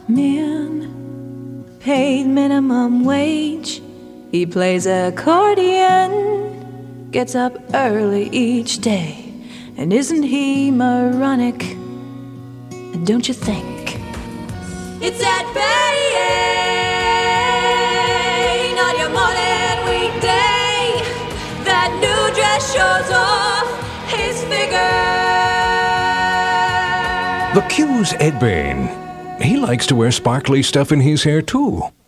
Man, paid minimum wage. He plays accordion, gets up early each day. And isn't he moronic? Don't you think? It's Ed Bain on your morning weekday. That new dress shows off his figure. The Q's Ed Bain. He likes to wear sparkly stuff in his hair too.